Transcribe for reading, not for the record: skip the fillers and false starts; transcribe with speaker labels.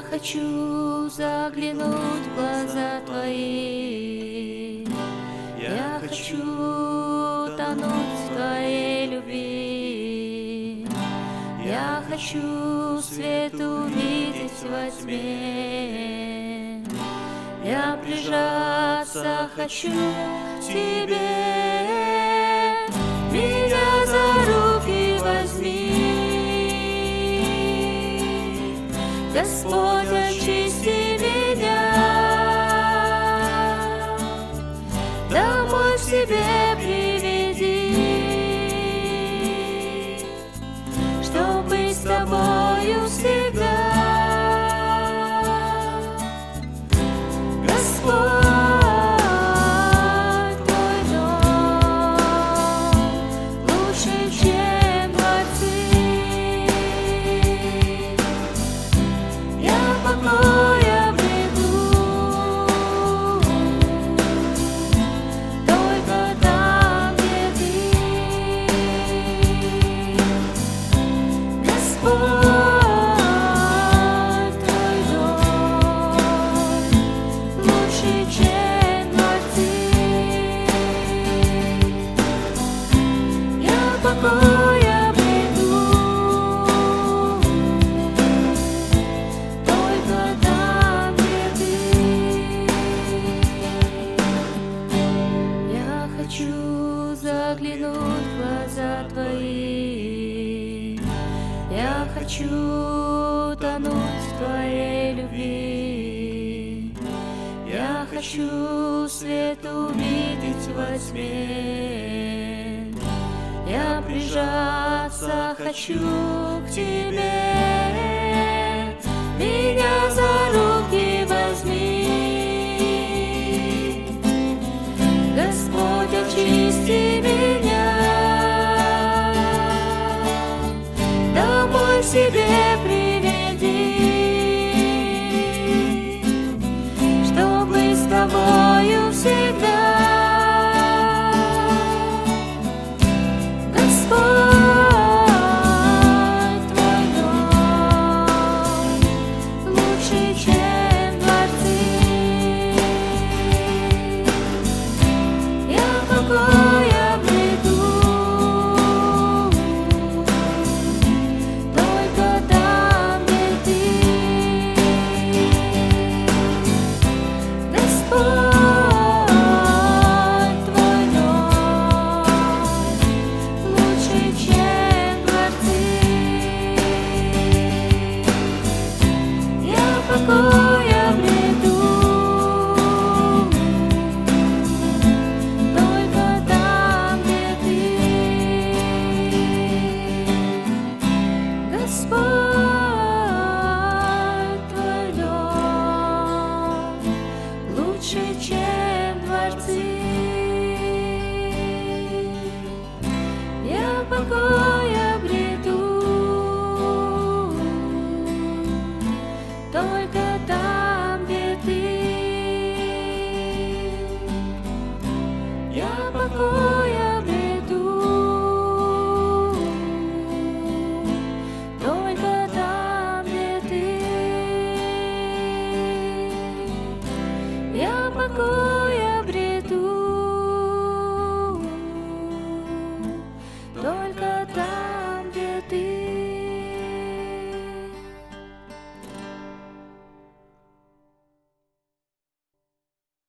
Speaker 1: хочу заглянуть в глаза Твои. Я хочу тонуть в Твоей любви. Я хочу свет увидеть во тьме. Я прижаться хочу к Тебе. Меня за руки возьми. Господь, очисти меня, домой к себе приведи, чтоб быть с Тобою всегда. Господь, Твой дом лучше, чем дворцы. Покой обрету только там, где Ты, Господь, Твой дом лучше, чем дворцы. Я покой обрету только там, где Ты. Я хочу заглянуть в глаза Твои. Я хочу тонуть в Твоей любви. Я хочу свет увидеть во тьме. Я прижаться хочу к Тебе. Меня за руки возьми. Господь, очисти меня, домой к себе приведи.